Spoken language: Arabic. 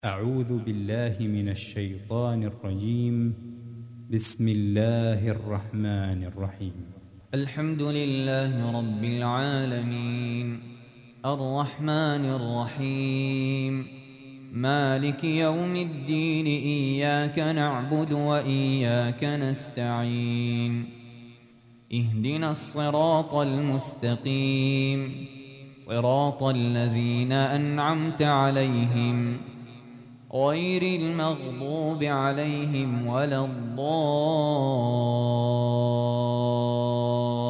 أعوذ بالله من الشيطان الرجيم. بسم الله الرحمن الرحيم. الحمد لله رب العالمين، الرحمن الرحيم، مالك يوم الدين. إياك نعبد وإياك نستعين. اهدنا الصراط المستقيم، صراط الذين أنعمت عليهم غير المغضوب عليهم ولا الضالين.